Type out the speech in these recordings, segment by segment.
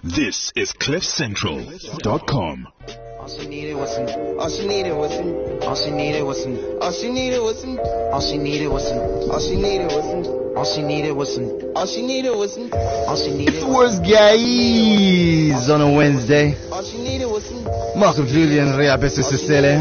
This is CliffCentral.com. All she needed was some, all she needed was some, all she needed was some, all she needed was some, all she needed was some, all she needed was some, all she needed was some, all she needed was some, all she needed was some. Worst guys on a Wednesday. All she needed was some. Marco Julian Rea Besisele.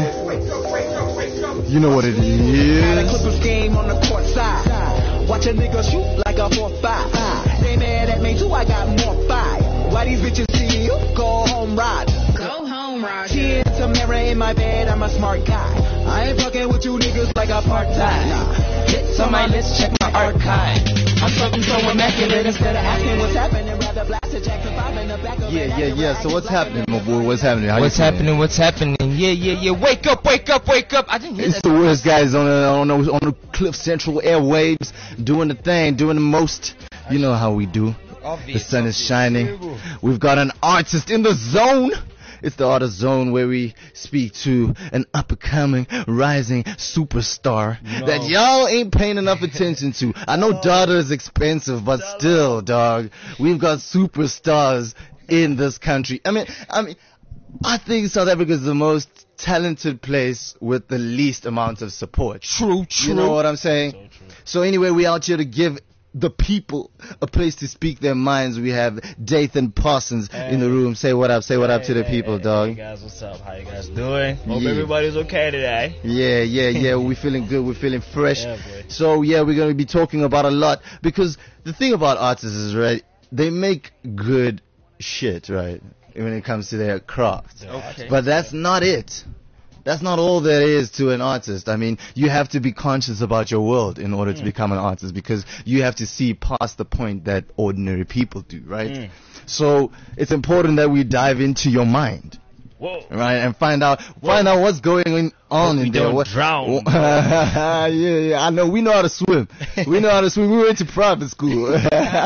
You know what it is. Had a Clippers game on the court side. Watch a nigga shoot like a 4-5. They mad at me too, I got more fire. Why these bitches see you? Go home, ride. Go home, Roger. Kids, Tamara in my bed, I'm a smart guy. I ain't fucking with you niggas like a part-time. Hits on my list, check my archive. I'm something so immaculate instead of asking what's happening. Rather blast a Jackson 5 in the back of Yeah. So what's happening, my boy? What's happening? How What's you feeling? happening? Yeah. Wake up. I didn't hear It's that. the worst guys on the Cliff Central airwaves, doing the thing, doing the most. You know how we do. The sun is shining. We've got an artist in the zone. It's the Artist Zone, where we speak to an up-and-coming, rising superstar that y'all ain't paying enough attention to. I know data is expensive, but still, dog, we've got superstars in this country. I mean, I think South Africa is the most talented place with the least amount of support. True. You know what I'm saying? So anyway, we out here to give the people a place to speak their minds. We have Dathan Parsons in the room. Say what up to the people, dog. Hey guys, what's up? How you guys doing? Hope Yeah. everybody's okay today. Yeah. We're feeling good. We're feeling fresh. Yeah, boy. So yeah, we're going to be talking about a lot, because the thing about artists is, right, they make good shit, right, when it comes to their craft. Okay. But that's not it. That's not all there is to an artist. I mean, you have to be conscious about your world in order to become an artist, because you have to see past the point that ordinary people do, right? So it's important that we dive into your mind, Whoa. right, and find out what's going on in there. Don't drown. Yeah, I know. We know how to swim. We went to private school.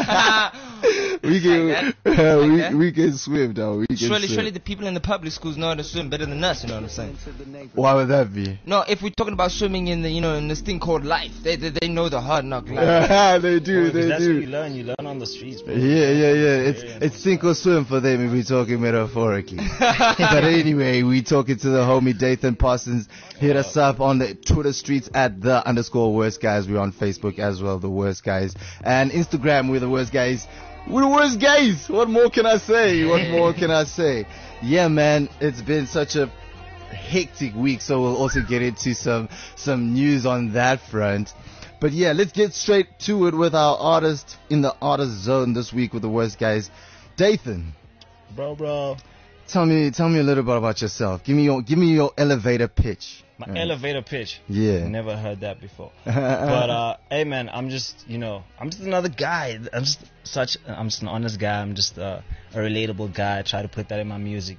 We can swim, though. Surely the people in the public schools know how to swim better than us. You know what I'm saying? Why would that be? No, if we're talking about swimming in the, in this thing called life, they know the hard knock life. They do. That's what you learn. You learn on the streets, bro. Yeah. It's sink or swim for them if we're talking metaphorically. But anyway, we talking to the homie Dathan Parsons. Hit us up on the Twitter streets at @_worst guys. We're on Facebook as well, the worst guys, and Instagram, we're the worst guys. We're the worst guys. What more can I say? Yeah, man, it's been such a hectic week, so we'll also get into some news on that front. But yeah, let's get straight to it with our artist in the Artist Zone this week with the worst guys. Dathan, Bro. tell me a little bit about yourself. Give me your elevator pitch. My elevator pitch. Yeah. Never heard that before. But hey man, I'm just another guy. I'm just an honest guy. I'm just a relatable guy. I try to put that in my music,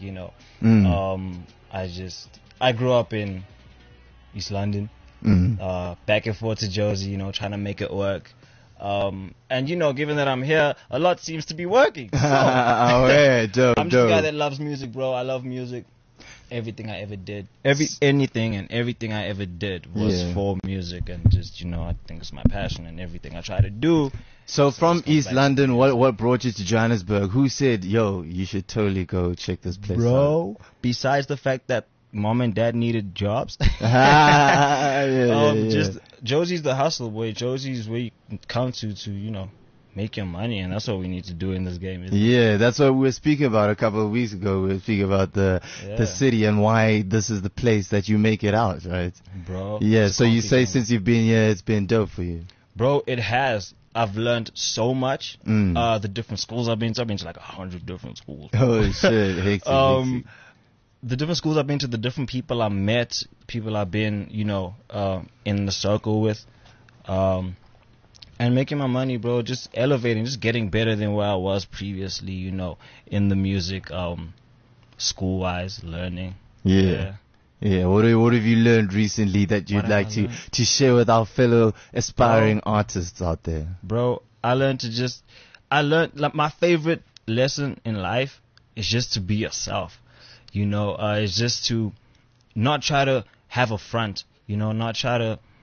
I grew up in East London. Back and forth to Josie, trying to make it work. And given that I'm here, a lot seems to be working. So, Dope. I'm just a guy that loves music, bro. I love music. Everything I ever did, everything I ever did was for music, and just I think it's my passion and everything I try to do. So from East London, what brought you to Johannesburg? Who said, yo, you should totally go check this place out? Besides the fact that mom and dad needed jobs, just Josie's the hustle, boy. Josie's where you come to make your money, and that's what we need to do in this game. Yeah, that's what we were speaking about a couple of weeks ago. We were speaking about the city and why this is the place that you make it out, right? Bro. Yeah, so you say since you've been here, it's been dope for you. Bro, it has. I've learned so much. The different schools I've been to like 100 different schools. Oh, shit. Hectic. The different schools I've been to, the different people I met, people I've been, in the circle with. And making my money, bro, just elevating, just getting better than where I was previously, in the music, school-wise, learning. Yeah. What have you learned recently that you'd like to share with our fellow aspiring artists out there? Bro, I learned like my favorite lesson in life is just to be yourself. It's just to not try to have a front, not try to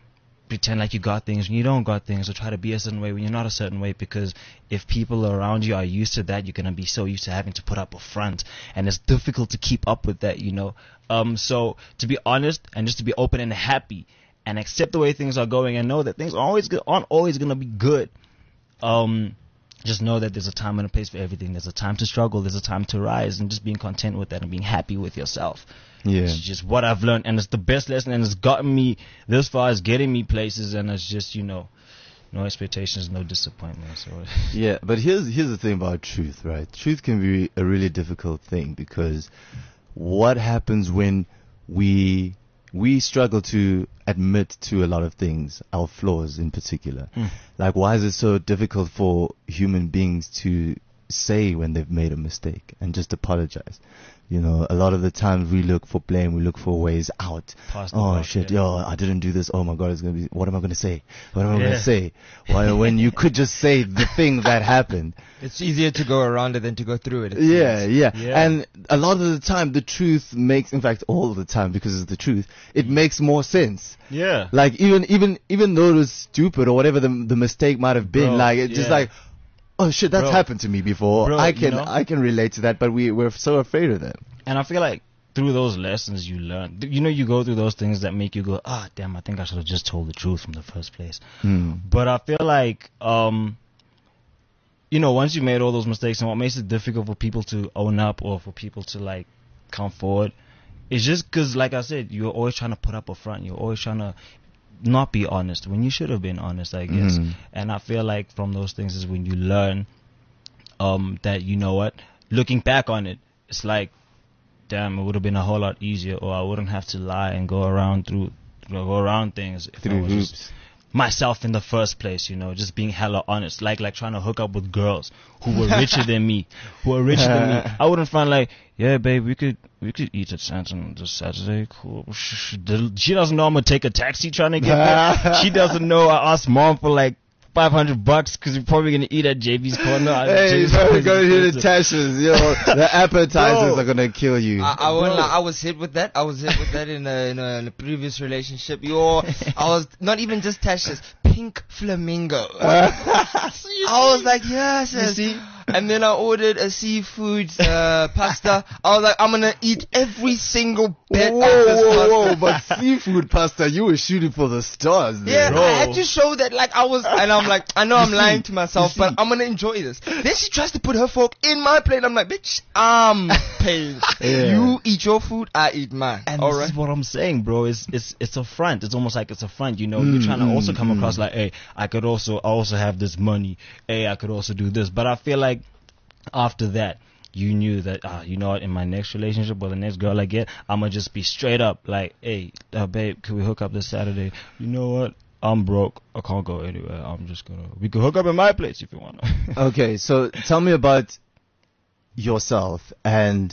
pretend like you got things when you don't got things, or try to be a certain way when you're not a certain way, because if people around you are used to that, you're going to be so used to having to put up a front, and it's difficult to keep up with that, so to be honest and just to be open and happy and accept the way things are going, and know that things aren't always going to be good. Just know that there's a time and a place for everything. There's a time to struggle, there's a time to rise, and just being content with that and being happy with yourself. Yeah. It's just what I've learned, and it's the best lesson, and it's gotten me this far, it's getting me places, and it's just, no expectations, no disappointment. So Yeah, but here's the thing about truth, right? Truth can be a really difficult thing, because what happens when we struggle to admit to a lot of things, our flaws in particular. Like, why is it so difficult for human beings to say when they've made a mistake and just apologize? A lot of the times we look for blame, we look for ways out. Oh shit, I didn't do this. Oh my God, what am I going to say? What am I going to say? Why, when you could just say the thing that happened. It's easier to go around it than to go through it. Yeah. And a lot of the time the truth makes, in fact all the time, because it's the truth, it makes more sense. Yeah. Like even though it was stupid or whatever the mistake might have been, just like, oh shit, that's happened to me before. I can relate to that, but we're so afraid of that. And I feel like through those lessons you learn, you go through those things that make you go, damn, I think I should have just told the truth from the first place. But I feel like, once you made all those mistakes, and what makes it difficult for people to own up, or for people to like come forward, is just because, like I said, you're always trying to put up a front. You're always trying to not be honest when you should have been honest, I guess. And I feel like from those things is when you learn that, looking back on it, it's like, damn, it would have been a whole lot easier, or I wouldn't have to lie and go around things if I was just myself in the first place, just being hella honest, like trying to hook up with girls who were richer than me, I wouldn't find like, yeah, babe, we could eat at Santon this Saturday, cool. She doesn't know I'm gonna take a taxi trying to get there. She doesn't know I asked mom for like $500 because we're probably gonna eat at JB's Corner. Hey, you're probably gonna hit the Tasha's. The appetizers are gonna kill you. I won't lie, I was hit with that. In a previous relationship. I was not even just Tasha's, Pink Flamingo. I was like, yes. You see? And then I ordered a seafood pasta. I was like, I'm gonna eat every single bit of this pasta. Whoa, but seafood pasta, you were shooting for the stars there. Yeah, I had to show that, like, and I'm like, I know I'm lying to myself, but I'm gonna enjoy this. Then she tries to put her fork in my plate. I'm like, bitch, I'm paying. You eat your food, I eat mine. And this is what I'm saying, bro. It's a front. It's almost like it's a front, You're trying to also come across like, hey, I also have this money. Hey, I could also do this. But I feel like after that, you knew that, what, in my next relationship or the next girl I get, I'm going to just be straight up like, hey, babe, can we hook up this Saturday? You know what? I'm broke. I can't go anywhere. We can hook up in my place if you want. Okay, so tell me about yourself and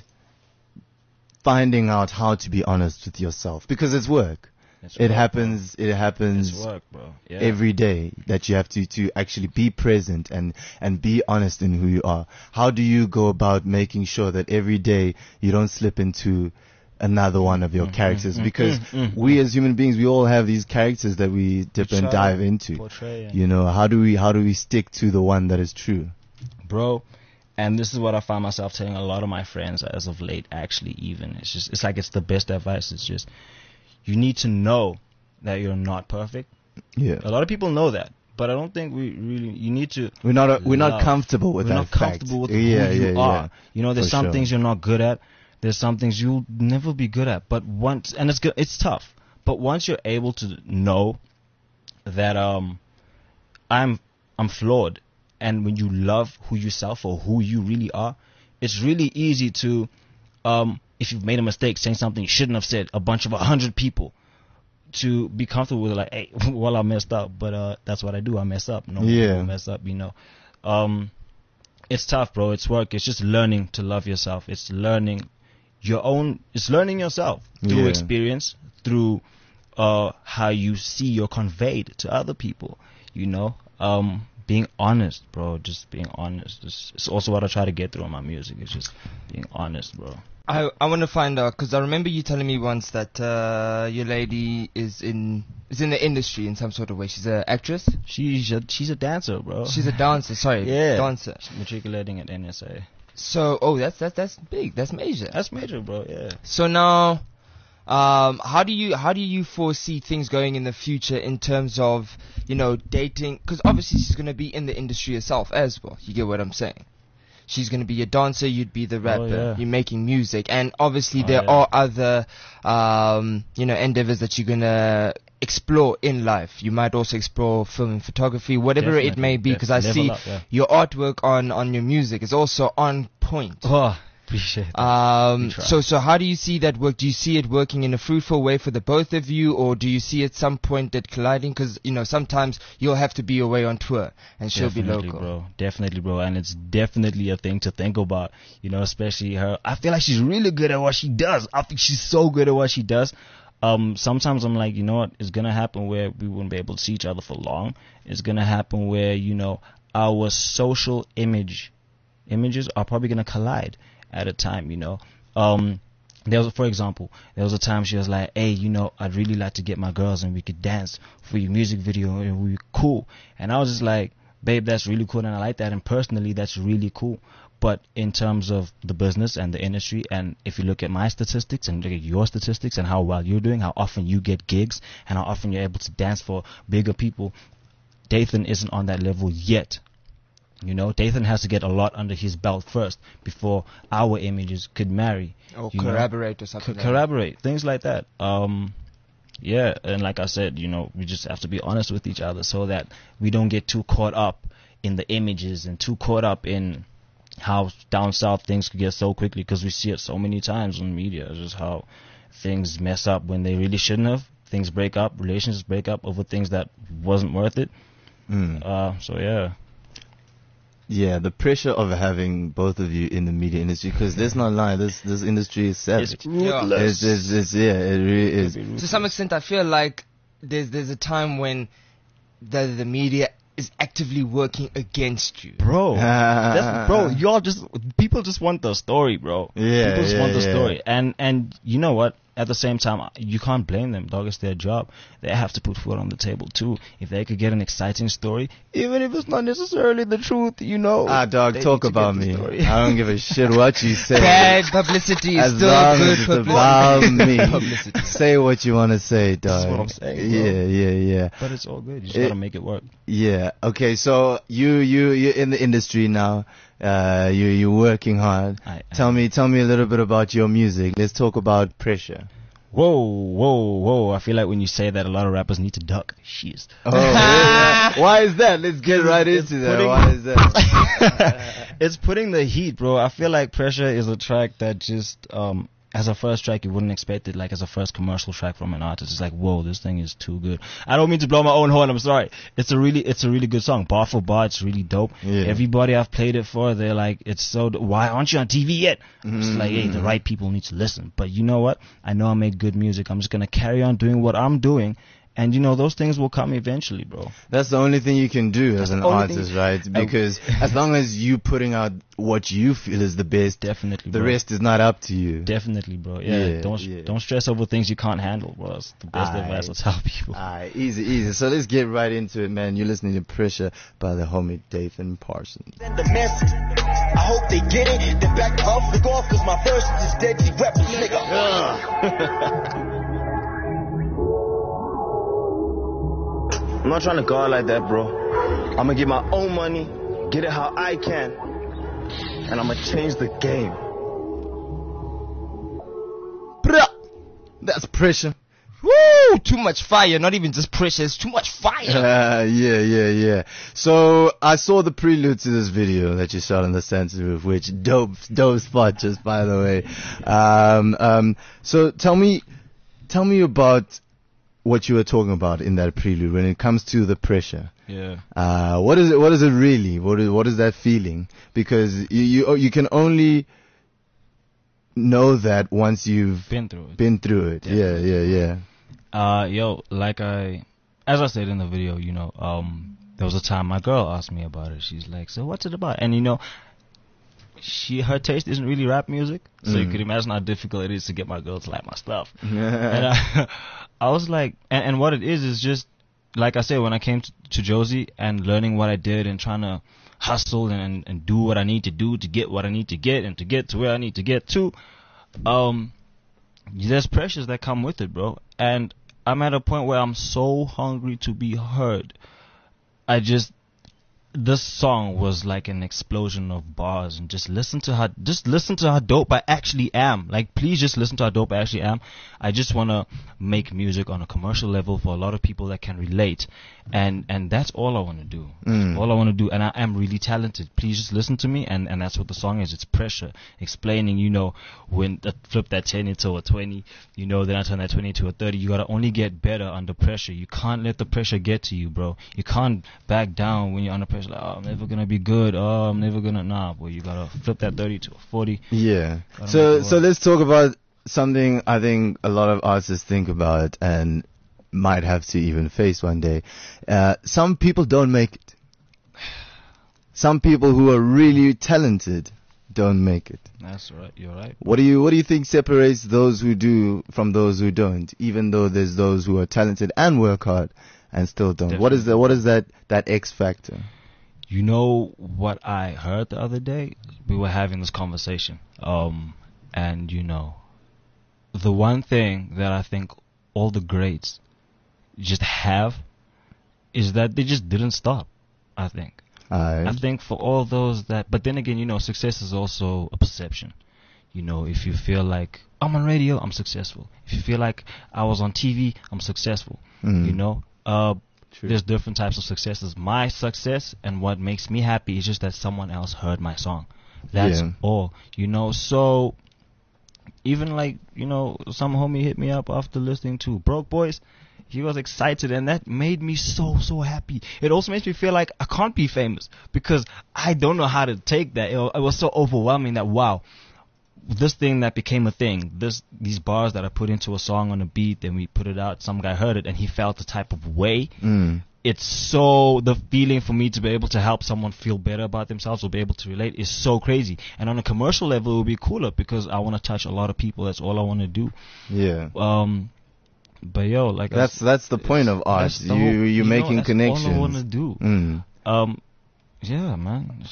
finding out how to be honest with yourself, because it's work. It happens it's work, bro. Yeah. Every day that you have to actually be present and be honest in who you are. How do you go about making sure that every day you don't slip into another one of your characters? Because we as human beings, we all have these characters that we dip and dive into. Portray, how do we stick to the one that is true? Bro, and this is what I find myself telling a lot of my friends as of late, actually, even. It's like it's the best advice. It's just, you need to know that you're not perfect. Yeah. A lot of people know that, but I don't think you need to. We're not comfortable with that. We're not comfortable with who you are. There's some things you're not good at. There's some things you'll never be good at. But it's tough. But once you're able to know that I'm flawed, and when you love who yourself or who you really are, it's really easy to if you've made a mistake saying something you shouldn't have said, a bunch of 100 people, to be comfortable with it, like, hey, well, I messed up, but that's what I do. I mess up. No, I mess up. It's tough, bro. It's work. It's just learning to love yourself. It's learning It's learning yourself through experience, through how you see you're conveyed to other people. being honest, bro. Just being honest. It's also what I try to get through on my music. It's just being honest, bro. I want to find out, because I remember you telling me once that your lady is in the industry in some sort of way. She's an actress. She's a dancer, bro. She's a dancer. Sorry, Yeah. dancer. She's matriculating at NSA. So, that's big. That's major. That's major, bro. Yeah. So now, how do you foresee things going in the future in terms of, dating? Because obviously she's gonna be in the industry herself as well. You get what I'm saying? She's gonna be a dancer. You'd be the rapper. yeah. You're making music, and obviously Oh, there yeah. are other, endeavors that you're gonna explore in life. You might also explore film and photography, whatever it may be. Because I Level see up, yeah. your artwork on your music is also on point. Oh, appreciate that. We try. So how do you see that work? Do you see it working in a fruitful way for the both of you, or do you see at some point that colliding? Because sometimes you'll have to be away on tour and she'll Definitely, be local. bro. Definitely, bro. And it's definitely a thing to think about. Especially her. I feel like she's really good at what she does. I think she's so good at what she does. Sometimes I'm like, you know what? It's gonna happen where we wouldn't be able to see each other for long. It's gonna happen where our social images are probably gonna collide at a time. For example, there was a time she was like, hey, I'd really like to get my girls and we could dance for your music video and we'd be cool. And I was just like, babe, that's really cool and I like that, and personally that's really cool. But in terms of the business and the industry, and if you look at my statistics and look at your statistics and how well you're doing, how often you get gigs and how often you're able to dance for bigger people, Dathan isn't on that level yet. Dathan has to get a lot under his belt first before our images could marry. Or collaborate or something. Collaborate, things like that. Yeah, and like I said, we just have to be honest with each other so that we don't get too caught up in the images and too caught up in how down south things could get so quickly, because we see it so many times on media, just how things mess up when they really shouldn't have. Things break up, relationships break up over things that wasn't worth it. So yeah. Yeah, the pressure of having both of you in the media industry, because let's not lie, this industry is savage. It's ruthless. It really is. To some extent, I feel like there's a time when the media is actively working against you. Bro, people just want the story, bro. Yeah, people just want the yeah. story, and you know what? At the same time, you can't blame them, dog. It's their job. They have to put food on the table too. If they could get an exciting story, even if it's not necessarily the truth, Dog, they talk need to about get the me. story. I don't give a shit what you say. Bad publicity is As still long good as it's publicity. about me. Publicity. Say what you want to say, dog. That's what I'm saying, bro. Yeah. But it's all good. You just gotta make it work. Yeah. Okay. So you're in the industry now. You're working hard. Tell me a little bit about your music. Let's talk about Pressure. Whoa. I feel like when you say that, a lot of rappers need to duck. Jeez. Oh, yeah. Why is that? Let's get right into that. Why is that? It's putting the heat, bro. I feel like Pressure is a track that just, as a first track, you wouldn't expect it, like as a first commercial track from an artist. It's like, whoa, this thing is too good. I don't mean to blow my own horn, I'm sorry. It's a really good song. Bar for bar, it's really dope. Yeah. Everybody I've played it for, they're like, it's so why aren't you on TV yet? It's like, hey, the right people need to listen. But you know what? I know I make good music. I'm just gonna carry on doing what I'm doing. And those things will come eventually, bro. That's the only thing you can do as an only artist, thing- right? Because as long as you putting out what you feel is the best, Definitely, the bro. rest is not up to you. Definitely, bro. Yeah, Don't stress over things you can't handle, bro. That's the best advice I tell people. Alright, easy. So let's get right into it, man. You're listening to Pressure by the homie Dathan Parsons. Send a message. I hope they get it. Then back the fuck off, cause my verse is deadly weapons, nigga. I'm not trying to go out like that, bro. I'm gonna get my own money, get it how I can, and I'm gonna change the game. That's Pressure. Woo! Too much fire. Not even just pressure. It's too much fire. Yeah. So I saw the prelude to this video that you shot on the Santa Roof, which dope spot, just by the way. So tell me about what you were talking about in that prelude when it comes to the pressure. Yeah. What is it really? What is that feeling? Because you can only know that once you've Been through it. Yeah. As I said in the video, there was a time my girl asked me about it. She's like, so what's it about? And you know, her taste isn't really rap music, so you could imagine how difficult it is to get my girl to like my stuff. And I was like, and what it is just, like I said, when I came to Josie and learning what I did and trying to hustle and do what I need to do to get what I need to get and to get to where I need to get to, there's pressures that come with it, bro. And I'm at a point where I'm so hungry to be heard. This song was like an explosion of bars, and just listen to how dope I actually am. Like, please just listen to how dope I actually am. I just want to make music on a commercial level for a lot of people that can relate, and that's all I want to do. That's all I want to do, and I am really talented. Please just listen to me, and that's what the song is. It's pressure, explaining, you know, when flip that 10 into a 20, you know, then I turn that 20 into a 30. You gotta only get better under pressure. You can't let the pressure get to you, bro. You can't back down when you're under pressure. Like, oh, I'm never gonna be good. Oh, I'm never gonna. Nah, boy, you gotta flip that 30 to a 40. Yeah. So let's talk about something I think a lot of artists think about and might have to even face one day. Some people don't make it. Some people who are really talented don't make it. That's right. You're right. What do you think separates those who do from those who don't? Even though there's those who are talented and work hard and still don't. Definitely. What is that X factor? You know what I heard the other day? We were having this conversation. And you know, the one thing that I think all the greats just have is that they just didn't stop, I think. I think for all those that, but then again, you know, success is also a perception. You know, if you feel like I'm on radio, I'm successful. If you feel like I was on TV, I'm successful. You know, there's different types of successes. My success and what makes me happy is just that someone else heard my song. That's all, you know. So even like, you know, some homie hit me up after listening to Broke Boys. He was excited, and that made me so happy. It also makes me feel like I can't be famous because I don't know how to take that. It was so overwhelming that, wow, this thing that became a thing, these bars that I put into a song on a beat, then we put it out, some guy heard it, and he felt the type of way. It's so, the feeling for me to be able to help someone feel better about themselves or be able to relate is so crazy. And on a commercial level, it would be cooler because I want to touch a lot of people. That's all I want to do. Yeah. But yo, like that's the point of art. You're making connections. All I want to do. Yeah, man.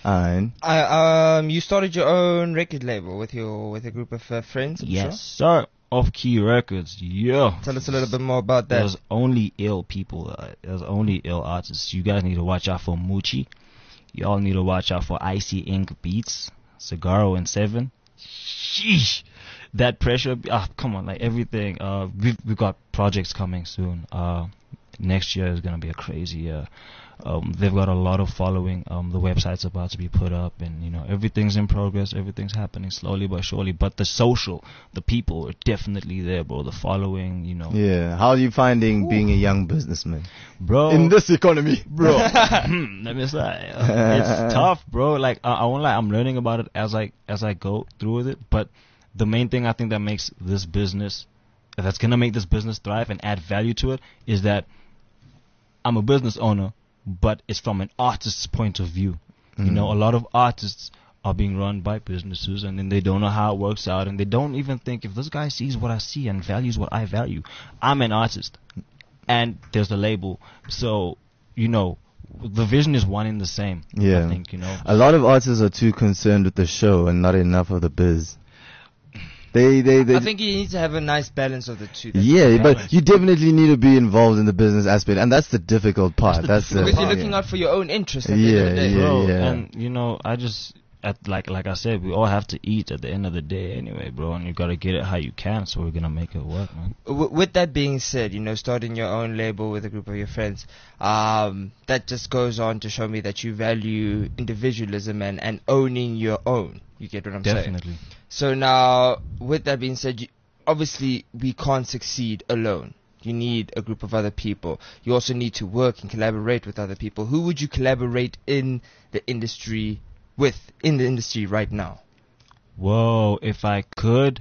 You started your own record label with a group of friends. Yes, sir. Off Key Records. Yeah. Tell us a little bit more about that. There's only ill people. There's only ill artists. You guys need to watch out for Moochie. Y'all need to watch out for Icy Ink Beats, Cigaro and Seven. Sheesh. That pressure, come on, like everything. We've got projects coming soon. Next year is gonna be a crazy year. They've got a lot of following. The website's about to be put up, and you know, everything's in progress. Everything's happening slowly but surely. But the people are definitely there, bro. The following, you know. Yeah. How are you finding being a young businessman, bro? In this economy, bro. Let me say, it's tough, bro. Like I won't lie, I'm learning about it as I go through with it, but the main thing I think that makes this business, that's going to make this business thrive and add value to it, is that I'm a business owner, but it's from an artist's point of view. You know, a lot of artists are being run by businesses, and then they don't know how it works out, and they don't even think, if this guy sees what I see and values what I value. I'm an artist, and there's a label. So, you know, the vision is one and the same. Yeah. I think, you know. A lot of artists are too concerned with the show and not enough of the biz. I think you need to have a nice balance of the two. Yeah, but you definitely need to be involved in the business aspect, and that's the difficult part. Because you're looking out for your own interest at the end of the day. Bro, and you know, like I said, we all have to eat at the end of the day anyway, bro, and you gotta get it how you can, so we're gonna make it work, man. With that being said, you know, starting your own label with a group of your friends, that just goes on to show me that you value individualism and owning your own. You get what I'm saying? Definitely. So now, with that being said, obviously we can't succeed alone. You need a group of other people. You also need to work and collaborate with other people. Who would you collaborate in the industry right now? Whoa, if I could.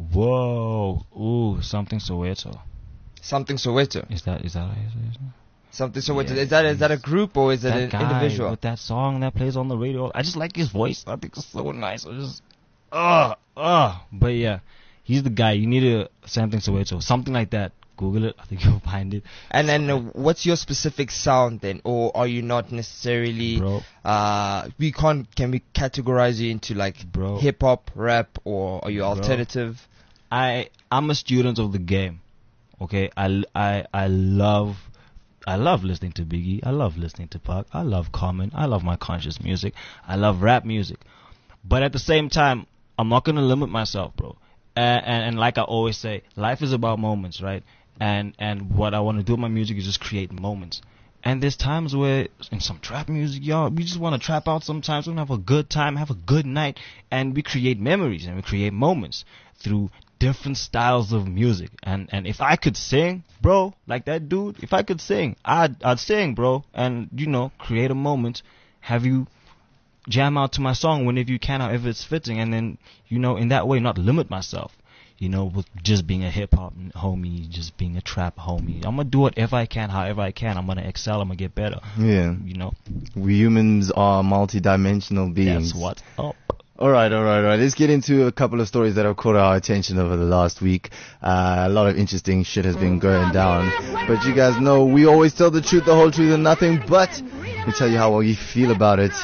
Whoa. Ooh, Something Soweto. Something Soweto. Is that how you say it? Something so Yeah, is that a group or is it That an guy individual? with that song that plays on the radio. I just like his voice. I think it's so nice. I just, but yeah, he's the guy. You need a Something Soweto, something like that. Google it. I think you'll find it. And then what's your specific sound then, or are you not necessarily? Bro. Can we categorize you into like Bro. hip hop, rap, or are you alternative? I'm a student of the game. Okay, I love listening to Biggie. I love listening to Pac. I love Common. I love my conscious music. I love rap music. But at the same time, I'm not gonna limit myself, bro. And like I always say, life is about moments, right? And what I want to do with my music is just create moments. And there's times where in some trap music, y'all, we just want to trap out sometimes. We want to have a good time, have a good night, and we create memories and we create moments through different styles of music. And if I could sing, bro, like that dude, if I could sing, I'd sing, bro. And, create a moment, have you jam out to my song whenever you can, however it's fitting. And then, in that way, not limit myself. With just being a hip-hop homie, just being a trap homie. I'm going to do whatever I can, however I can. I'm going to excel. I'm going to get better. Yeah. We humans are multi-dimensional beings. That's what's up. All right. Let's get into a couple of stories that have caught our attention over the last week. A lot of interesting shit has been going down. But you guys know we always tell the truth, the whole truth, and nothing but. We tell you how we feel about it.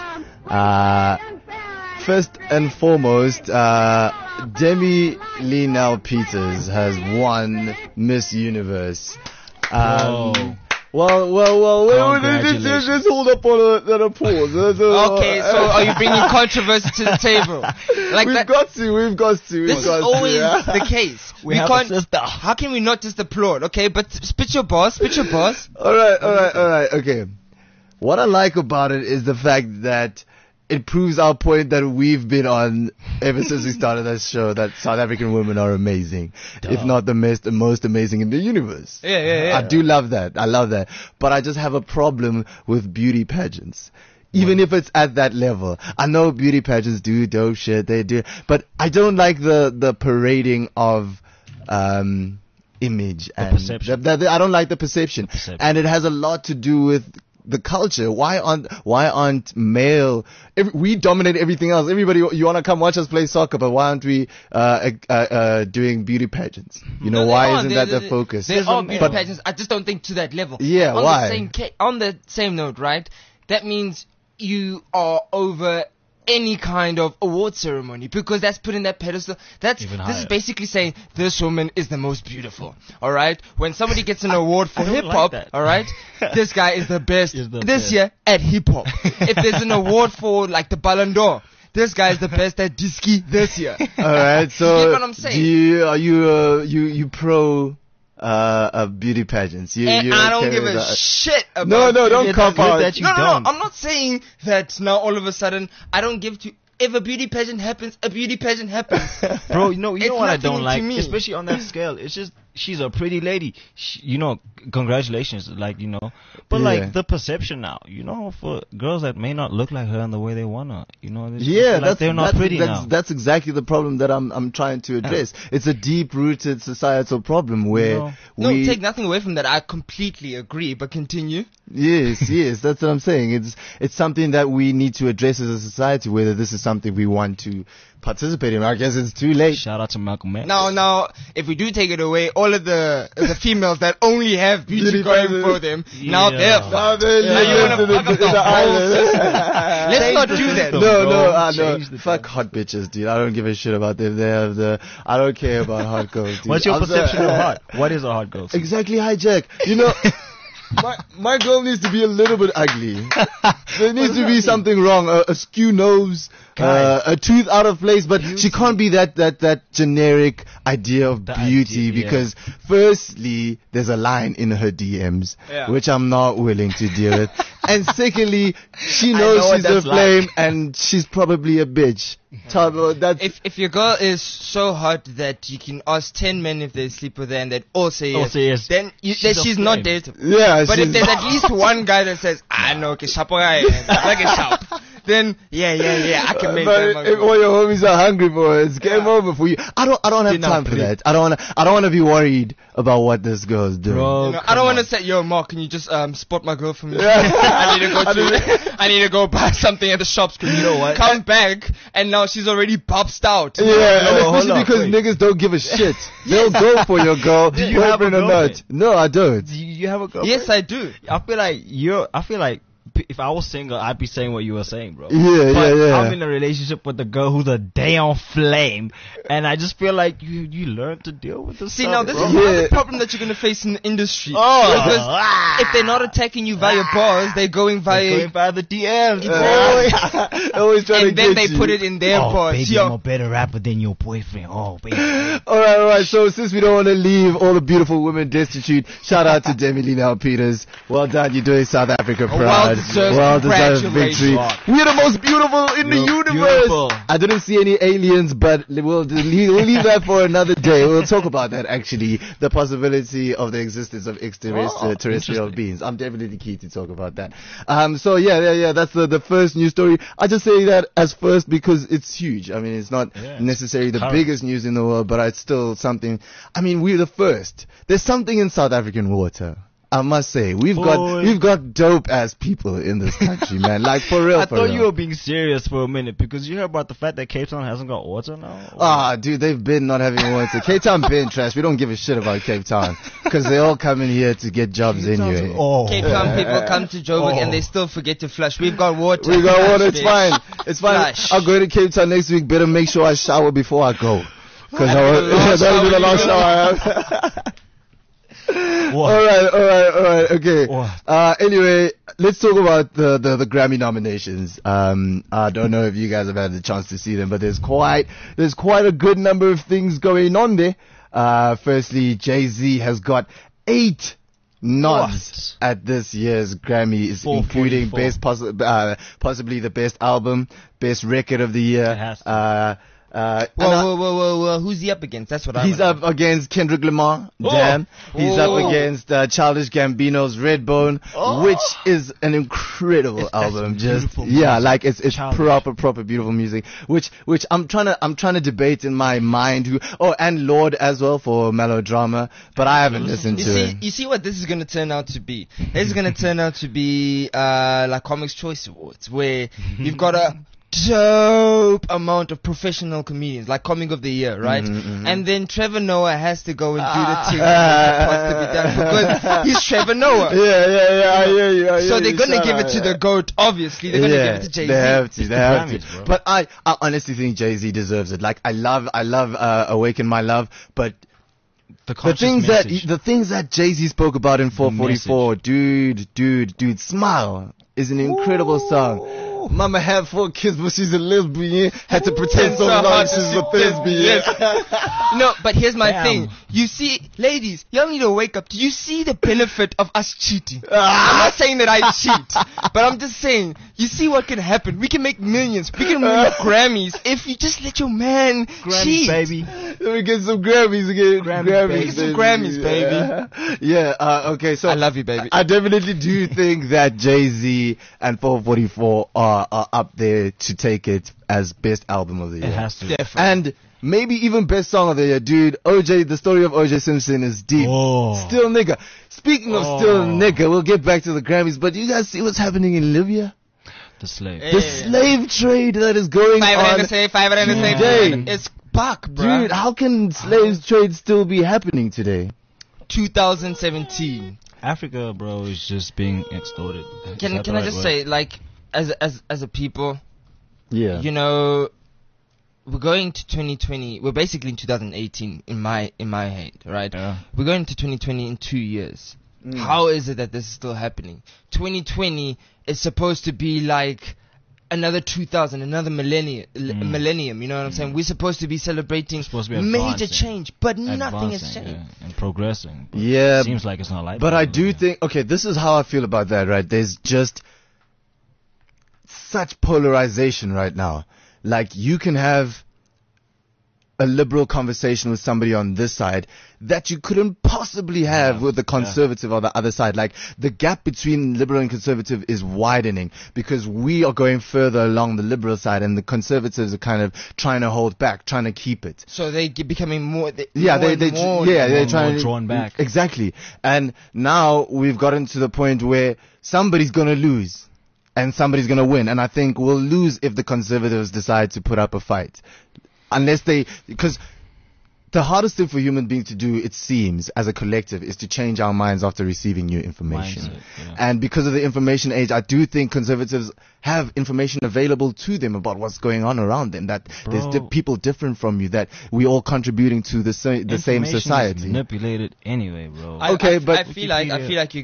First and foremost, Demi Lionel Peters has won Miss Universe. Well, Congratulations. just hold up on a pause. Okay, so are you bringing controversy to the table? Like We've that, got to. this is always the case. We have a sister. How can we not just applaud? Okay, but spit your boss. All right. Okay. What I like about it is the fact that it proves our point that we've been on ever since we started that show, that South African women are amazing. If not the most amazing in the universe. Yeah. I do love that. I love that. But I just have a problem with beauty pageants. Even if it's at that level. I know beauty pageants do dope shit, they do. But I don't like the parading of image and perception. I don't like the perception. And it has a lot to do with the culture. Why aren't male? We dominate everything else. Everybody, you want to come watch us play soccer, but why aren't we doing beauty pageants? Why isn't that the focus? There are beauty pageants. I just don't think to that level. Yeah, why? why? On the same note, right? That means you are over any kind of award ceremony, because that's put in that pedestal. This is basically saying this woman is the most beautiful. All right. When somebody gets an award for hip hop, all right, this guy is the best this year at hip hop. If there's an award for like the Ballon d'Or, this guy is the best at disky this year. All right. So you get what I'm saying? are you pro beauty pageants? I don't give a shit about. No, don't come out. No, I'm not saying that now all of a sudden I don't give to. If a beauty pageant happens, a beauty pageant happens. Bro, you know what I don't like, me. especially on that scale. It's just she's a pretty lady. Congratulations, But like the perception now, for girls that may not look like her and the way they wanna, they're not pretty now. That's exactly the problem that I'm trying to address. It's a deep-rooted societal problem where we take nothing away from that. I completely agree, but continue. Yes, that's what I'm saying. It's something that we need to address as a society, whether this is something we want to participate in. I guess it's too late. Shout out to Malcolm X. Now, if we do take it away, all of the females that only have beauty going for them, now they're fucked. Now you want to fuck up the whole system. Let's not do that. No. Fuck hot bitches, dude. I don't give a shit about them. I don't care about hot girls, dude. What's your perception of hot? What is a hot girl? Exactly, hijack. My girl needs to be a little bit ugly. There needs to be something wrong. A skew nose, a tooth out of place, but she can't be that generic idea of beauty because firstly, there's a line in her DMs, which I'm not willing to deal with. And secondly, she knows she's a flame and she's probably a bitch. If your girl is so hot that you can ask 10 men if they sleep with her and they'd all say yes, then she's not dateable. Yeah, but if there's at least one guy that says, no, okay, sharp guy, like a sharp, then I can make But that much if money. all your homies are hungry for it, it's game over for you. I don't have time for that. I don't want to be worried about what this girl's doing. Bro, You know, I don't want to say, yo, Mark, can you just spot my girl for me? I need to go buy something at the shops. Cause you know what? Come back, and now she's already bopsed out. Yeah, and hold especially on, because wait. niggas don't give a shit. They'll go for your girl, Do you have a boyfriend or not. girlfriend? No, I don't. Do you have a girlfriend? Yes, I do. I feel like if I was single, I'd be saying what you were saying, bro. Yeah, But yeah. I'm in a relationship with a girl who's a damn flame, and I just feel like you learn to deal with this. See, stuff, now this bro. is Yeah. the problem that you're going to face in the industry. Oh. Because if they're not attacking you via bars, they're going via... going by the DMs, Always trying and to then get they you. put it in their bars. baby, Yo, I'm a better rapper than your boyfriend. Oh, baby. All right. So since we don't want to leave all the beautiful women destitute, shout out to Demi Lee Peters. Well done, you're doing South Africa proud. well-deserved. Well-deserved victory. Congratulations. We are the most beautiful in the You're universe. beautiful. I didn't see any aliens, but we'll leave that for another day. We'll talk about that actually, the possibility of the existence of extraterrestrial interesting. beings. I'm definitely keen to talk about that. So yeah. That's the first news story. I just say that as first because it's huge. I mean, it's not necessarily the current. biggest news in the world, but it's still something. I mean, we're the first. There's something in South African water. I must say, we've got dope ass people in this country, man. Like for real. I thought you were being serious for a minute because you heard about the fact that Cape Town hasn't got water now. Ah, dude, they've been not having water. Cape Town been trash. We don't give a shit about Cape Town because they all come in here to get jobs anyway. Oh, Cape Town people come to Joburg and they still forget to flush. We've got water. We got water. It's Flush, fine. It's fine. Flush. I'll go to Cape Town next week. Better make sure I shower before I go. Because That'll be the last that'll be the last shower I have. What? All right. Okay. What? Anyway, let's talk about the Grammy nominations. I don't know if you guys have had the chance to see them, but there's quite a good number of things going on there. Firstly, Jay-Z has got 8 nods at this year's Grammys, including 444. possibly the best album, best record of the year. It has to. Whoa, who's he up against? That's what I He's up against Kendrick Lamar, Damn. He's up against Childish Gambino's Redbone, which is an incredible album. Just like it's proper beautiful music. Which I'm trying to debate in my mind. And Lord as well for Melodrama, but I haven't listened to it. You see what this is going to turn out to be? This is going to turn out to be like Comics Choice Awards, where you've got a dope amount of professional comedians, like Comic of the Year, right? And then Trevor Noah has to go and do the thing that's supposed to be done because he's Trevor Noah. Yeah, I hear you. So they're gonna give it to the GOAT, obviously. They're gonna give it to Jay-Z. They have to. Grammys, bro. But I honestly think Jay-Z deserves it. Like I love Awaken My Love, but the things that Jay-Z spoke about in 444, dude, Smile is an incredible song. Mama had 4 kids, but she's a lesbian. Had to pretend so long she's a lesbian. No, but here's my thing. You see, ladies, y'all need to wake up. Do you see the benefit of us cheating? I'm not saying that I cheat, but I'm just saying, you see what can happen. We can make millions. We can win Grammys if you just let your man cheat. baby. Let me get some Grammys again. Get some Grammys, baby. Yeah. Okay. So I love you, baby. I definitely do think that Jay-Z and 444 are up there to take it as best album of the year. It has to. Definitely. And maybe even best song of the year, dude. The story of OJ Simpson is deep. Still nigga. Speaking of still nigga, we'll get back to the Grammys, but you guys see what's happening in Libya? The slave. The slave trade that is going on today. It's back, bro. Dude, how can slave trade still be happening today? 2017. Africa, bro, is just being extorted. Can I just say, like, as a people, Yeah. you know, we're going to 2020. We're basically in 2018 in my head, right? Yeah. We're going to 2020 in 2 years. How is it that this is still happening? 2020 is supposed to be like another 2000, another millennium. You know what I'm saying? We're supposed to be celebrating major change, but nothing has changed. And progressing. But Yeah. it seems like it's not like But that. I do think, okay, this is how I feel about that, right? There's just such polarization right now. Like, you can have a liberal conversation with somebody on this side that you couldn't possibly have with the conservative on the other side. Like, the gap between liberal and conservative is widening because we are going further along the liberal side and the conservatives are kind of trying to hold back, trying to keep it. So they becoming more. They're trying to drawn back. Exactly. And now we've gotten to the point where somebody's going to lose and somebody's going to win. And I think we'll lose if the conservatives decide to put up a fight. Because the hardest thing for human beings to do, it seems, as a collective, is to change our minds after receiving new information. And because of the information age, I do think conservatives have information available to them about what's going on around them. That there's people different from you. That we're all contributing to the same society. Is manipulated anyway, bro. I feel like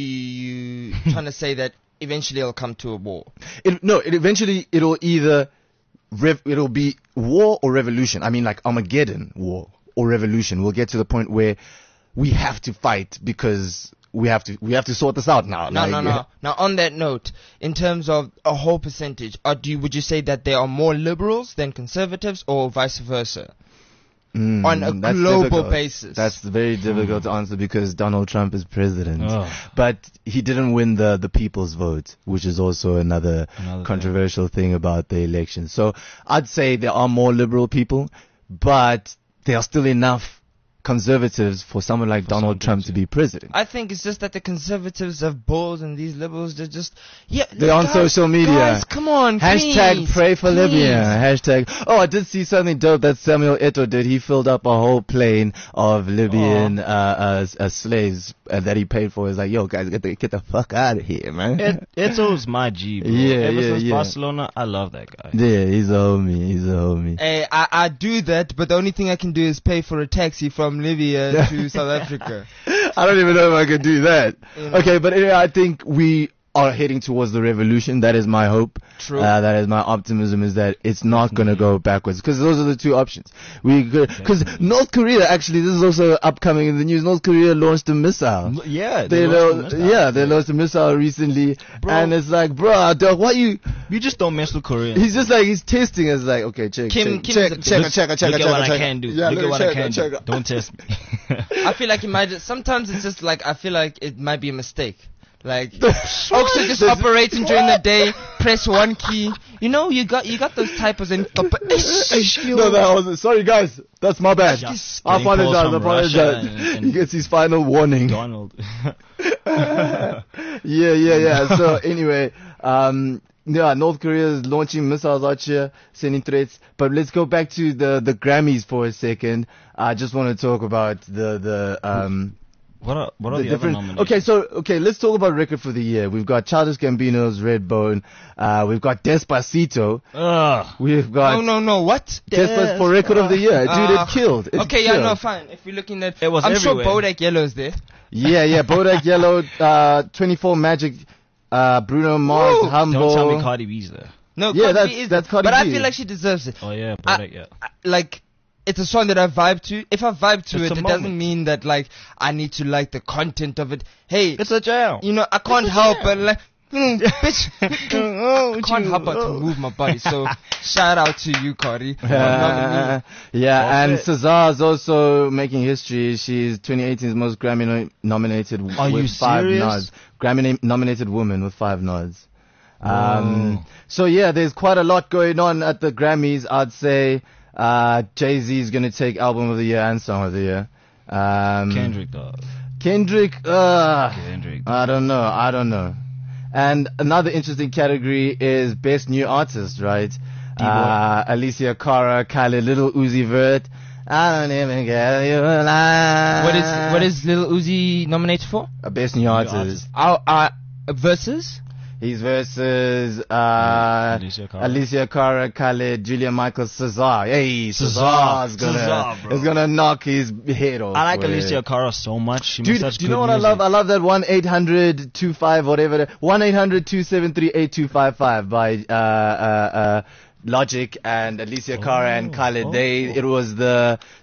you trying to say that eventually it'll come to a war. Eventually it'll either it'll be war or revolution. I mean, like Armageddon war or revolution. We'll get to the point where we have to fight because we have to sort this out now. No. Now, on that note, in terms of a whole percentage, would you say that there are more liberals than conservatives, or vice versa? On a global basis. That's very difficult to answer because Donald Trump is president. But he didn't win the people's vote, which is also another controversial thing about the election. So I'd say there are more liberal people, but there are still enough conservatives for someone like Donald Trump to be president. I think it's just that the conservatives have balls and these liberals, they're just... They're on social media. Guys, come on, Hashtag pray for Libya. Hashtag... Oh, I did see something dope that Samuel Eto'o did. He filled up a whole plane of Libyan slaves that he paid for. He's like, yo, guys, get the fuck out of here, man. Eto'o's my G, bro. Ever since Barcelona, I love that guy. Yeah, he's a homie. Hey, I do that, but the only thing I can do is pay for a taxi from Libya to South Africa. I don't even know if I could do that. Okay, but anyway, I think we are heading towards the revolution. That is my hope. True. That is my optimism, is that it's not going to go backwards. Because those are the two options. Because North Korea, actually, this is also upcoming in the news. North Korea launched a missile. They launched a missile recently. Bro. And it's like, bro, dog, why you just don't mess with Korea. He's just like, he's testing us like, okay, check. Look at what I can do. Look at what I can do. Don't test me. I feel like sometimes it's just like, I feel like it might be a mistake. Like, Oxford just operating during the day, press one key. You know, you got those typos in. Sorry guys, that's my bad. I apologize. He gets his final warning. Donald. Yeah. So anyway, North Korea is launching missiles out here, sending threats. But let's go back to the Grammys for a second. I just want to talk about What are the other nominations? Okay, let's talk about record for the year. We've got Childish Gambino's Redbone. We've got Despacito. We've got... No, what? Despacito for record of the year. Dude, it killed. Fine. If we're looking at... It was I'm everywhere. sure Bodak Yellow's there. Yeah, Bodak Yellow, 24 Magic, Bruno Mars, Humble. Don't tell me Cardi B's there. No, yeah, Cardi B is that's Cardi but B. I feel like she deserves it. Oh yeah, Bodak, yeah. Like... It's a song that I vibe to. If I vibe to It's it a doesn't moment. mean that like I need to like the content of it. Hey, It's a jam. you know, I can't help but like, bitch, I can't help but to move my body. So shout out to you, Cardi. And SZA is also making history. She's 2018's most Grammy nominated Are with you 5 serious? nods. Grammy nominated woman with 5 nods. So yeah, there's quite a lot going on at the Grammys. I'd say Jay-Z is gonna take album of the year and song of the year. Kendrick, dog. Kendrick. Kendrick. I don't know. And another interesting category is best new artist, right? Alicia Cara, Khaled, Lil Uzi Vert. I don't even get you alive. What is Lil Uzi nominated for? Best new artist. Versus? He's versus Alicia Cara, Khaled, Julia Michaels, SZA. Hey, SZA is gonna knock his head off. I like Alicia Cara so much. She Dude, makes such do you know good what music. I love? I love that 1-800-25 whatever. 1-800-273-8255 by Logic and Alicia Cara and Khaled. It was the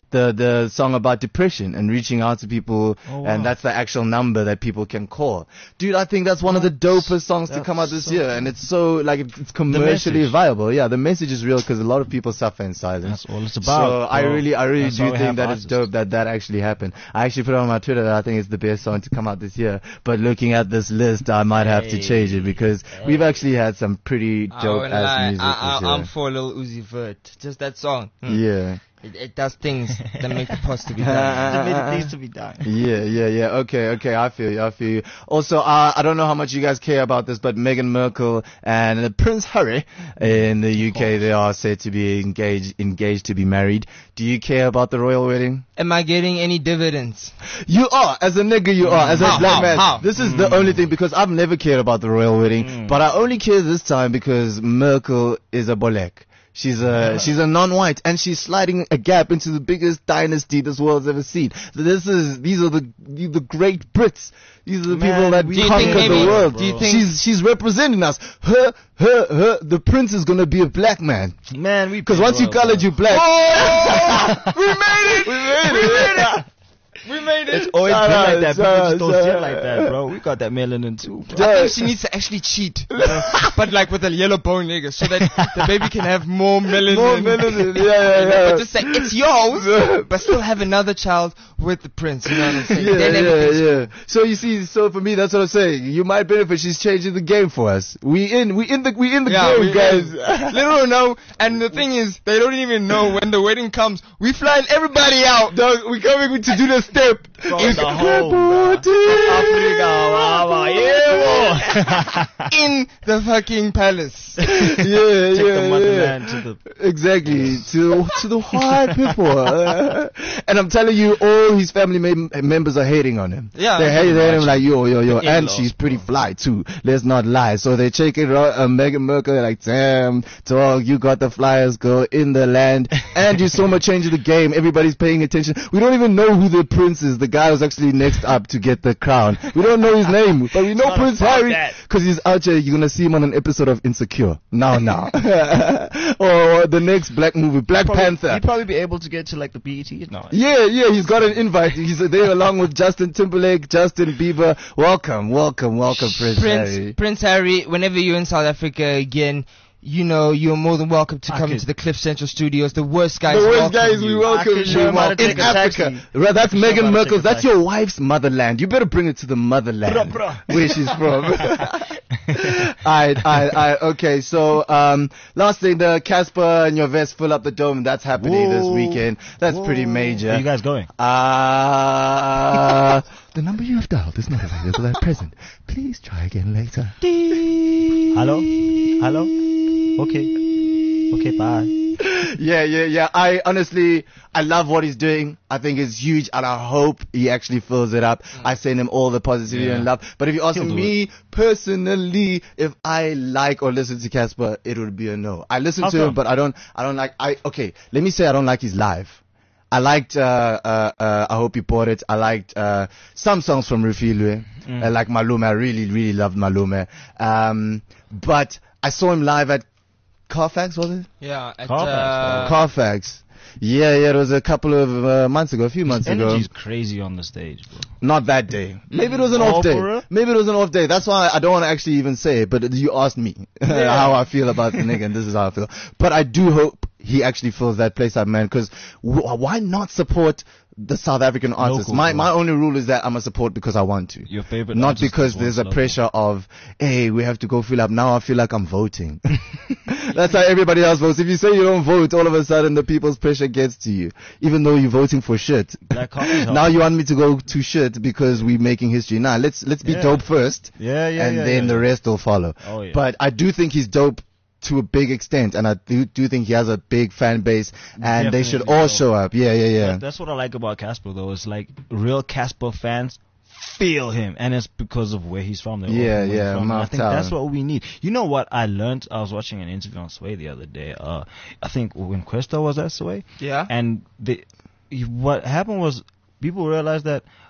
the song about depression and reaching out to people, Oh, wow. and that's the actual number that people can call. Dude, I think that's one of the dopest songs to That's come out this so year, and it's so like it's commercially message. viable. Yeah, the message is real because a lot of people suffer in silence. That's all it's So about. I bro. really That's why do we think have that it's artists. dope that actually happened. I actually put it on my Twitter that I think it's the best song to come out this year. But looking at this list, I might have to change it because we've actually had some pretty I dope won't ass lie, music this year. I'm for Lil Uzi Vert. Just that song. Yeah. It does things that make the post to be done. It needs to be done. Yeah. Okay. I feel you. Also, I don't know how much you guys care about this, but Meghan Markle and Prince Harry in the UK, they are said to be engaged to be married. Do you care about the royal wedding? Am I getting any dividends? You are, as a nigga, you are, as a How, black how, man. how? This is the only thing, because I've never cared about the royal wedding, but I only care this time because Merkel is a bolek. She's a non-white, and she's sliding a gap into the biggest dynasty this world's ever seen. These are the great Brits. These are the people that do you think conquered the maybe- world. do you think- She's representing us. The prince is gonna be a black man. Man, we Because once you colored, you black. We made it! We made it! It's always been Shout out, like that. shout People out, just don't shout see it out. like that, bro. We got that melanin too, bro. I think she needs to actually cheat, but like with a yellow bone nigga, so that the baby can have more melanin. More melanin, yeah. But just say it's yours, but still have another child with the prince. You know what I'm saying? Then everything's Yeah. So you see, so for me, that's what I'm saying. You might benefit. She's changing the game for us. We in the game, guys. Little know, and the thing is, they don't even know when the wedding comes. We flying everybody out. Dog, we coming to do the step. From the home, bro. Africa, wow, yeah, In the fucking palace. Yeah, Take the yeah. motherland to the. Exactly, to the white people. And I'm telling you, all his family members are hating on him. Yeah. They hate him like, yo. And in-laws, she's pretty fly too. Let's not lie. So they check it out, Meghan Markle, they're like, damn, dog, you got the flyers, girl, in the land. And you're so much changing the game. Everybody's paying attention. We don't even know who the prince is. The guy who's actually next up to get the crown. We don't know his name, but we know not Prince about Harry that. because he's out there. You're gonna see him on an episode of Insecure. Now. Or the next black movie, Black Panther. He'd probably be able to get to like the BETs now. Yeah, he's got an invite. He's there along with Justin Timberlake, Justin Bieber. Welcome, Prince Harry, whenever you're in South Africa again, you know you're more than welcome to come into the Cliff Central Studios. The worst guys. The worst welcome guys, you. we welcome I can show you him how to in take a Africa. taxi. Right, that's Show him how Meghan to Markle. take a That's taxi. your wife's motherland. You better bring it to the motherland, where she's from. Okay. So, last thing, the Casper and your vest fill up the dome. That's happening this weekend. That's pretty major. Are you guys going? The number you have dialed is not available at present. Please try again later. Hello? Okay, bye. Yeah. I honestly love what he's doing. I think it's huge, and I hope he actually fills it up. I send him all the positivity and love. But if you ask He'll do me personally, if I like or listen to Casper, it would be a no. I listen How to come? him, but I don't like. Okay, let me say I don't like his live. I liked, I hope you bought it. I liked, some songs from Rufilwe, like Malume. I really loved Malume. But I saw him live at Carfax, was it? Yeah, at, Carfax. Yeah, it was a couple of months ago, a few months ago. Energy's crazy on the stage, bro. Not that day. Maybe it was an off day. Maybe it was an off day. That's why I don't want to actually even say it, but you asked me how I feel about the nigga, and this is how I feel. But I do hope he actually fills that place up, man, because why not support the South African artists? Local, My only rule is that I'm a support because I want to. Your favorite Not artist because is there's a local. pressure of, hey, we have to go fill up. Now I feel like I'm voting. That's how everybody else votes. If you say you don't vote, all of a sudden the people's pressure gets to you, even though you're voting for shit. Black coffee's Now hot. you want me to go to shit because we're making history. Nah, let's be Yeah. dope first. Yeah, and then the rest will follow. Oh, yeah. But I do think he's dope to a big extent, and I do think he has a big fan base, and they should Definitely all so. show up. Yeah. That's what I like about Casper, though. It's like real Casper fans feel him, and it's because of where he's from. They're all Yeah, from where he's yeah, from. And I Mount think Town. that's what we need. You know what I learned? I was watching an interview on Sway the other day. I think when Questa was at Sway, Yeah. and what happened was people realized that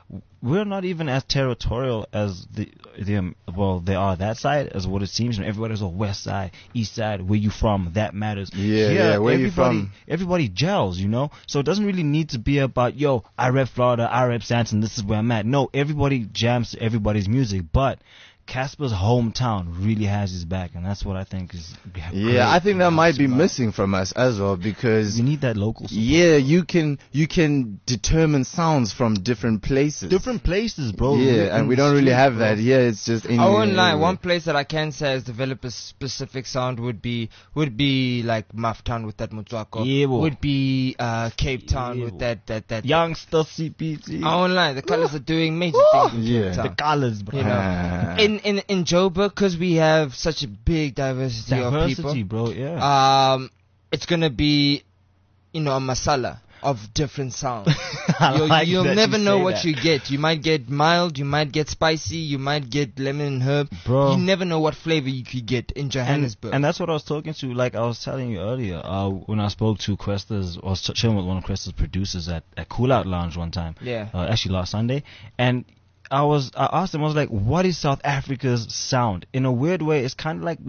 we're not even as territorial as well, they are that side as what it seems. And everybody's on west side, east side, where you from, that matters. Yeah, where you from? Everybody gels, you know? So it doesn't really need to be about, yo, I rep Florida, I rep Santon, this is where I'm at. No, everybody jams to everybody's music, but Casper's hometown really has his back, and that's what I think is great. Yeah, I think that might be missing from us as well, because you need that local support. Yeah, you can determine sounds from different places. Bro. Yeah, and we don't really have that. Yeah, it's just I won't lie. One place that I can say has developed a specific sound would be like Maftown with that Motswako. Yeah, boy. Would be Cape Town with that youngster CPT. I won't lie. The colors are doing major things. Yeah, the colors, bro. You know, in Joburg, because we have such a big diversity of people, bro. Yeah. It's gonna be, you know, a masala of different sounds. You'll never know what you get. You might get mild, you might get spicy, you might get lemon and herb. Bro. You never know what flavor you could get in Johannesburg. And that's what I was talking to, like I was telling you earlier, when I spoke to Questa's, I was chilling with one of Questa's producers at Cool Out Lounge one time. Yeah. Actually last Sunday. And I asked him, I was like, what is South Africa's sound? In a weird way, it's kind of like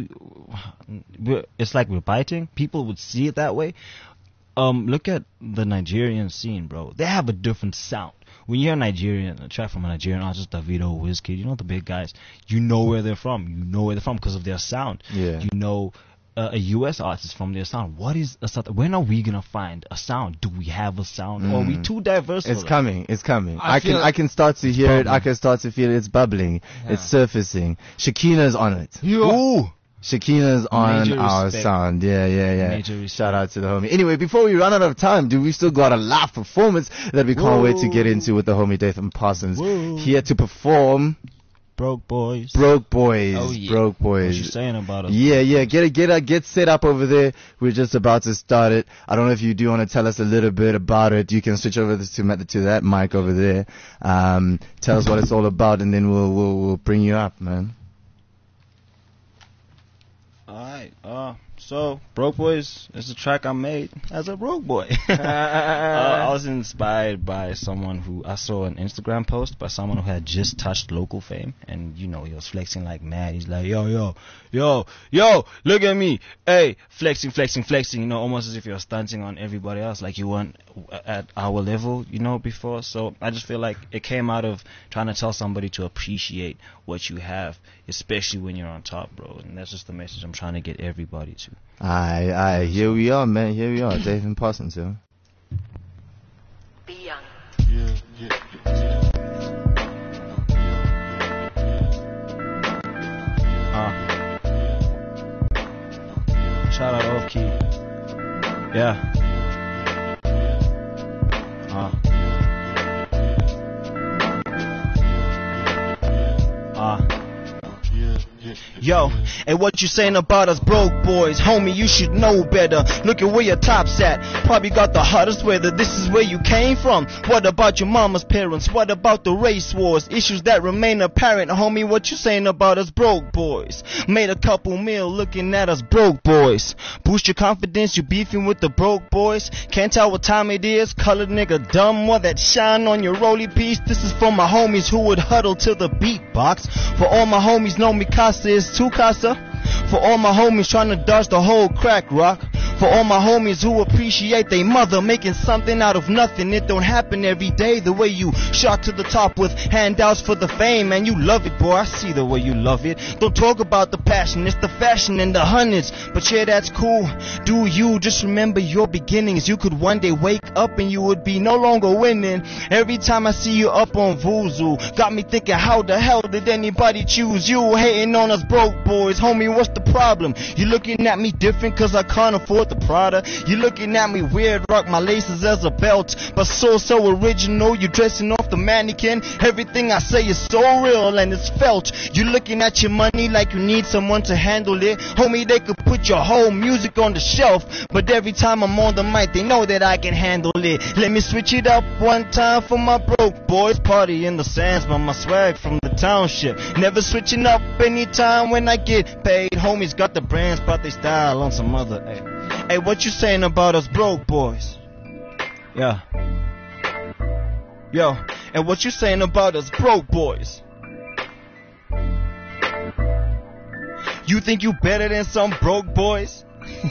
it's like we're biting. People would see it that way. Look at the Nigerian scene, bro. They have a different sound. When you hear a track from a Nigerian artist, Davido, Wizkid, you know the big guys, you know where they're from. You know where they're from because of their sound. Yeah. You know a U.S. artist from their sound. What is a sound? When are we gonna find a sound? Do we have a sound? Or are we too diverse? It's coming. I can start to hear it. I can start to feel it. It's bubbling. Yeah. It's surfacing. Shakina's on it. Ooh. Shakina's on Major our respect. sound. Yeah. Major respect. Shout out to the homie. Anyway, before we run out of time, dude, we still got a live performance that we can't wait to get into with the homie Dathan Parsons. Here to perform Broke Boys. Broke Boys. Oh, yeah. Broke Boys. What you saying about us? Yeah. Get set up over there. We're just about to start it. I don't know if you do want to tell us a little bit about it. You can switch over to that mic over there. Tell us what it's all about, and then we'll bring you up, man. Alright, so Broke Boys is a track I made as a broke boy. I was inspired by someone who I saw an Instagram post by someone who had just touched local fame, and you know, he was flexing like mad. He's like, yo, look at me, hey, flexing, you know, almost as if you're stunting on everybody else, like you weren't at our level, you know, before. So I just feel like it came out of trying to tell somebody to appreciate what you have, especially when you're on top, bro. And that's just the message I'm trying to get everybody to. Aye, here we are, man. Here we are, Dathan Parsons, yo. Be young. Shout out Off Key. Yeah. Yo, hey, what you saying about us broke boys? Homie, you should know better. Look at where your top's at. Probably got the hottest weather. This is where you came from. What about your mama's parents? What about the race wars? Issues that remain apparent. Homie, what you saying about us broke boys? Made a couple mil looking at us broke boys. Boost your confidence, you beefing with the broke boys. Can't tell what time it is. Colored nigga dumb, or that shine on your roly piece. This is for my homies who would huddle to the beatbox. For all my homies know me Casa is too Casa. For all my homies trying to dodge the whole crack rock. For all my homies who appreciate they mother making something out of nothing. It don't happen every day the way you shot to the top with handouts for the fame. And you love it, boy, I see the way you love it. Don't talk about the passion, it's the fashion and the hundreds. But yeah, that's cool, do you. Just remember your beginnings. You could one day wake up and you would be no longer winning. Every time I see you up on Vuzu, got me thinking, how the hell did anybody choose you? Hating on us broke boys, homie, what's the problem? You looking at me different cause I can't afford the Prada. You looking at me weird, rock my laces as a belt, but so original. You dressing off the mannequin. Everything I say is so real and it's felt. You looking at your money like you need someone to handle it. Homie, they could put your whole music on the shelf, but every time I'm on the mic they know that I can handle it. Let me switch it up one time for my broke boys. Party in the sands, but my swag from the township. Never switching up anytime when I get paid. Homies got the brands, but they style on some other. Hey, what you saying about us broke boys? Yeah. Yo, and what you saying about us broke boys? You think you better than some broke boys?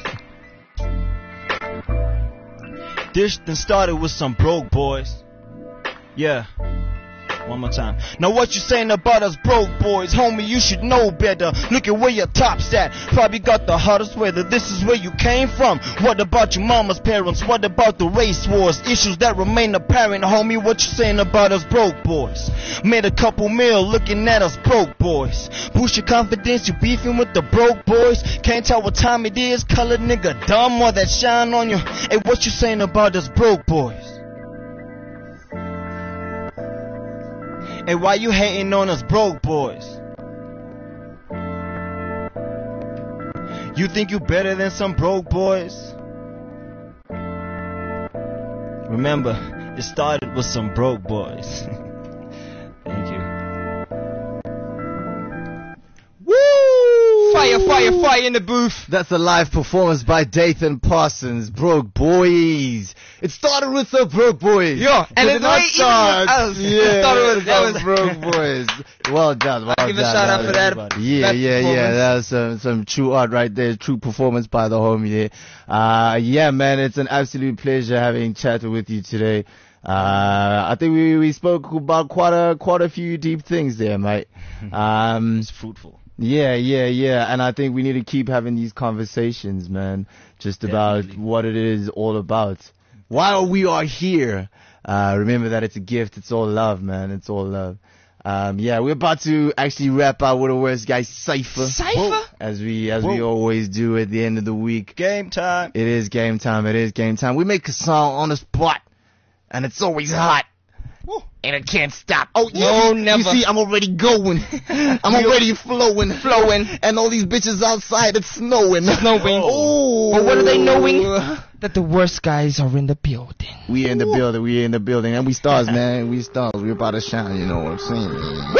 This done started with some broke boys. Yeah. One more time. Now what you saying about us broke boys? Homie, you should know better. Look at where your top's at. Probably got the hottest weather. This is where you came from. What about your mama's parents? What about the race wars? Issues that remain apparent. Homie, what you saying about us broke boys? Made a couple mil looking at us broke boys. Boost your confidence, you beefing with the broke boys. Can't tell what time it is. Colored nigga dumb or that shine on you. Hey, what you saying about us broke boys? Hey, why you hating on us broke boys? You think you better than some broke boys? Remember, it started with some broke boys. Thank you. Woo! Fire, fire, fire in the booth. That's a live performance by Dathan Parsons. Broke boys. It started with the broke boys. Yeah, and Did it's it not not start? us. Yeah, It started with that us. was broke boys. Well done. Well Give a done. shout out for that. Yeah, that yeah. performance. That was some true art right there. True performance by the homie there. Yeah, man, it's an absolute pleasure having chatted with you today. I think we spoke about quite a few deep things there, mate. It's fruitful. Yeah. And I think we need to keep having these conversations, man, just about what it is all about. While we are here, remember that it's a gift. It's all love, man. It's all love. Yeah, we're about to actually wrap up with a worst guy cipher. Cypher? As we always do at the end of the week. Game time. It is game time. We make a song on the spot, and it's always hot. And I can't stop. Oh, No, you never. see, I'm already going. I'm already flowing. Flowing. And all these bitches outside, it's snowing. Oh. But what are they knowing? That the worst guys are in the building. We in the building. And we stars, man. We stars. We're about to shine, you know what I'm saying?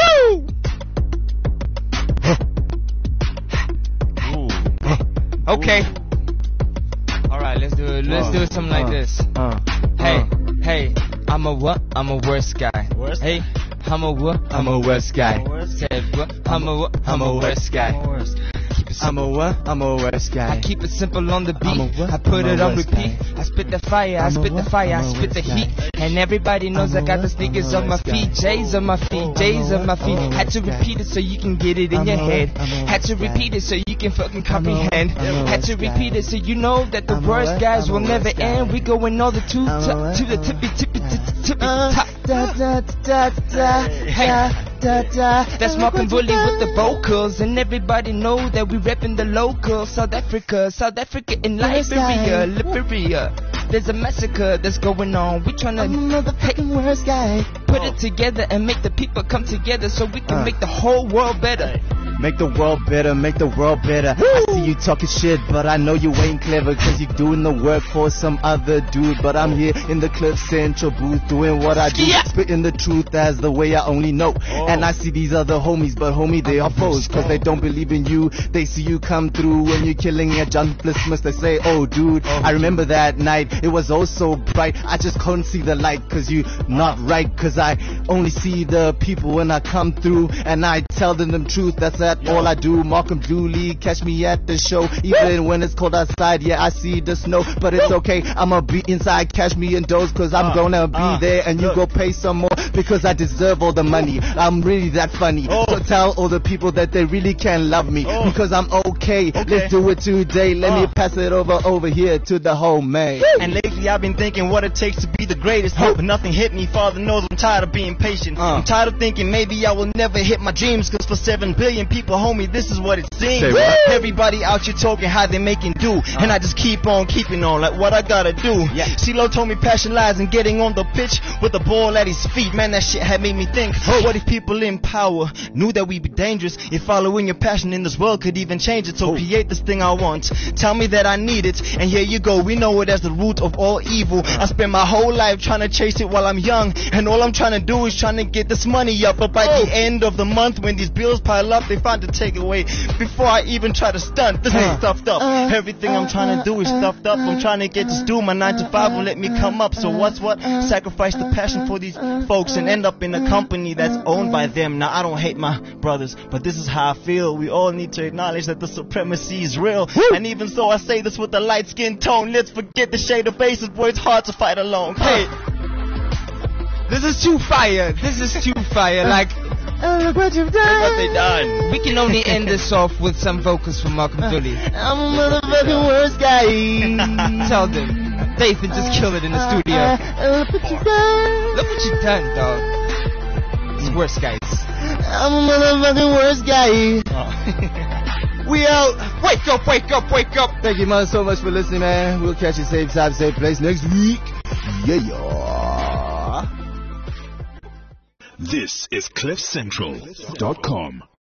Woo! Okay. Alright, let's do it. Let's do something like this. Hey, I'm a what? I'm a worst guy. Worst? Hey, I'm a what? I'm a worst guy. Said what? I'm a what? I'm a worst guy. I'm a what? I'm a worst guy. I keep it simple on the I'm a beat. what? I put I'm a it on worst repeat. guy. I spit the fire. I I'm a spit the what? fire. I I'm a spit the worst heat. guy. And everybody knows I'm I a got the what? sneakers I'm a on my worst feet. guy. J's on my feet. J's on my feet. I'm a Had to worst repeat guy. it so you can get it in I'm your a what? head. I'm a Had to worst repeat guy. it so you can fucking I'm a what? comprehend. I'm a Had to worst repeat guy. it so you know that the I'm a worst what? guys I'm a will never worst guy. end. We going all the to I'm a what? the tippy top. Hey. That's Mark and Bully with the vocals, and everybody know that we reppin' the local South Africa in Liberia. There's a massacre that's going on. We tryna motherfucking worst guy. put it together and make the people come together so we can make the whole world better. Make the world better, make the world better. I see you talking shit, but I know you ain't clever, cause you're doing the work for some other dude. But I'm here in the Cliff Central booth doing what I do, spitting the truth as the way I only know. And I see these other homies, but homie, they are foes, cause they don't believe in you. They see you come through when you're killing a Christmas. They say, oh dude, I remember that night, it was oh so bright. I just couldn't see the light, cause you not right, cause I only see the people when I come through, and I tell them the truth. That's all I do. Malcolm Dooley, catch me at the show, even when it's cold outside. Yeah, I see the snow, but it's okay. I'ma be inside, catch me indoors, cause I'm gonna be there, and you go pay some more, because I deserve all the money. I'm really that funny. So tell all the people that they really can love me, because I'm okay. Let's do it today. Let me pass it over here to the homemade. And lately I've been thinking what it takes to be the greatest, but nothing hit me. Father knows I'm tired of being patient. I'm tired of thinking maybe I will never hit my dreams, cause for 7 billion people, homie, this is what it seems. Everybody out here talking how they making do, and I just keep on keeping on like what I gotta do. CeeLo told me passion lies in getting on the pitch with the ball at his feet. Man, that shit had made me think, what if people in power knew that we'd be dangerous? If following your passion in this world could even change it. So create this thing I want, tell me that I need it, and here you go. We know it as the root of all evil. I spent my whole life trying to chase it while I'm young, and all I'm trying to do is trying to get this money up. But by the end of the month, when these bills pile up, they find to take away before I even try to stunt. This ain't stuffed up. Everything I'm trying to do is stuffed up. I'm trying to get this due. My 9 to 5 won't let me come up. So what's what? Sacrifice the passion for these folks and end up in a company that's owned by them. Now I don't hate my brothers, but this is how I feel. We all need to acknowledge that the supremacy is real. And even so, I say this with a light skin tone. Let's forget the shade of bases, boy. It's hard to fight alone. Hey, this is too fire. This is too fire. Like, look what you've done. look what they done. we can only end this off with some vocals from Malcolm Dooley. I'm a motherfucking worst guy. Tell them. Dathan just killed it in the studio. Look what you've done. Look what you done, dog. It's worse, guys. I'm a motherfucking worst guy. We out. Wake up, wake up, wake up. Thank you, man, so much for listening, man. We'll catch you same time, same place next week. Yeah. This is CliffCentral.com.